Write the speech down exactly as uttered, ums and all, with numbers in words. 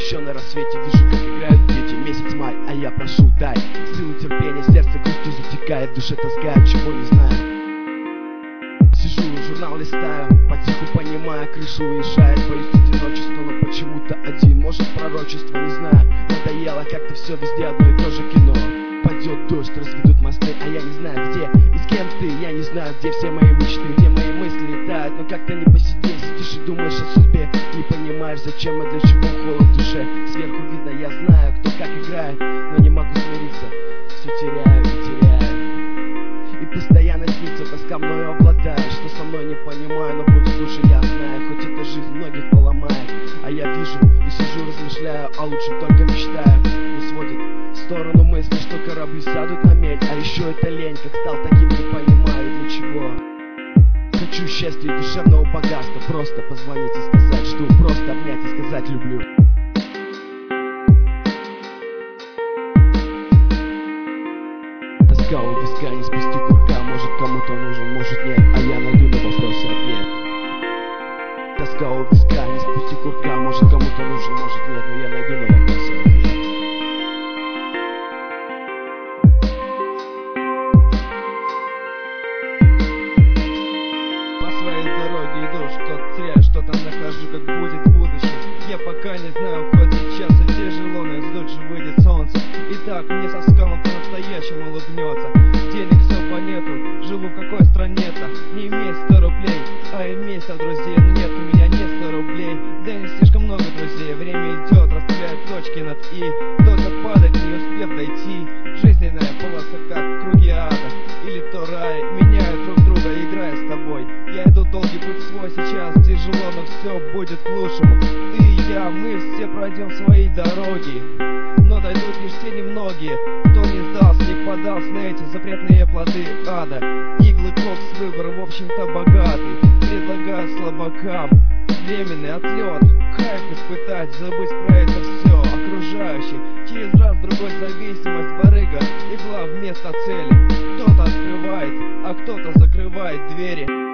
еще на рассвете вижу, как играют дети. Месяц май, а я прошу, дай силу терпения, сердце грустью затекает, в душе таскает, чего не знаю. Сижу, журнал листаю, потиху понимая, крыша уезжает, боюсь одиночества, но почему-то один. Может, пророчество, не знаю, надоело как-то все, везде одно и то же кино. Пойдет дождь, разведут мосты, а я не знаю где и с кем ты. Я не знаю, где все мои мечты, где мои мысли летают, но как-то не по себе. Сидишь и думаешь о судьбе, не понимаешь, зачем и для чего холод в душе. Сверху видно, я знаю, кто как играет, но не могу смириться, все теряю и теряю. И постоянно снится, тоска мною обладает, что со мной не понимаю, но будет лучше, я знаю. Хоть эта жизнь многих поломает, а я вижу и сижу, размышляю, а лучше только мечтаю. Не сводит в сторону мысли, что корабли сядут на мель, а еще это лень, как стал таким, не понимаю для чего. Хочу счастья и душевного богатства, просто позвонить и сказать, жду, просто обнять и сказать люблю. Тоска у виска, не спусти курка, может кому-то нужен, может нет, а я найду на вопросы ответ. Тоска у виска, не спусти курка, может кому-то нужен, может нет, но я найду на вопросы ответ. Что-то теряю, что-то нахожу, как будет в будущем. Я пока не знаю, хоть сейчас и тяжело, но тут же выйдет солнце. И так мне со скалом по-настоящему улыбнется. Денег особо нету, живу в какой стране-то. Не имею сто рублей, а имею сто друзей. Но нет у меня не сто рублей, да и не слишком много друзей. Время идет, расставляет точки над «и». Кто-то падает, не успев дойти. Жизненная полоса, как круги ада или то рай, меняют друг друга, играя с тобой. Я иду долгий путь свой, сейчас тяжело, но все будет к лучшему. Ты и я, мы все пройдем свои дороги, но дойдут лишь те немногие, кто не сдался, не подался на эти запретные плоды ада. Иглы, кокс, выбор, в общем-то, богатый. Предлагаю слабакам временный отлет, кайф испытать, забыть про это все окружающее. Через раз другой зависимость, барыга, игла вместо цели. Кто-то открывает, а кто-то закрывает двери.